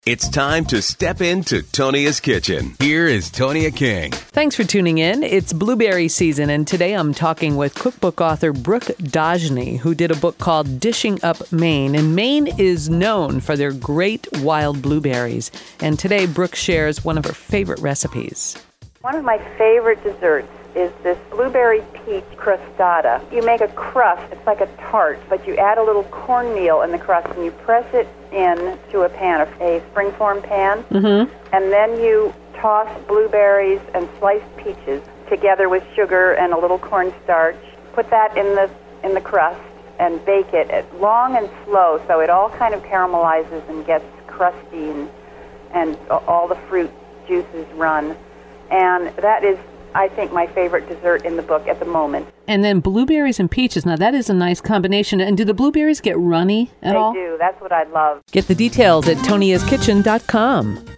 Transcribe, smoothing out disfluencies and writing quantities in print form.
It's time to step into Tonia's kitchen. Here is Tonia King. Thanks for tuning in. It's blueberry season, and today I'm talking with cookbook author Brooke Dajny, who did a book called Dishing Up Maine. And Maine is known for their great wild blueberries. And today Brooke shares one of her favorite recipes. One of my favorite desserts is this blueberry peach crostata. You make a crust, it's like a tart, but you add a little cornmeal in the crust and you press it into a pan, a springform pan, and then you toss blueberries and sliced peaches together with sugar and a little cornstarch. Put that in the crust and bake it at long and slow so it all kind of caramelizes and gets crusty and all the fruit juices run. And that is, I think, my favorite dessert in the book at the moment. And then blueberries and peaches. Now, that is a nice combination. And do the blueberries get runny at all? They do. That's what I love. Get the details at toniaskitchen.com.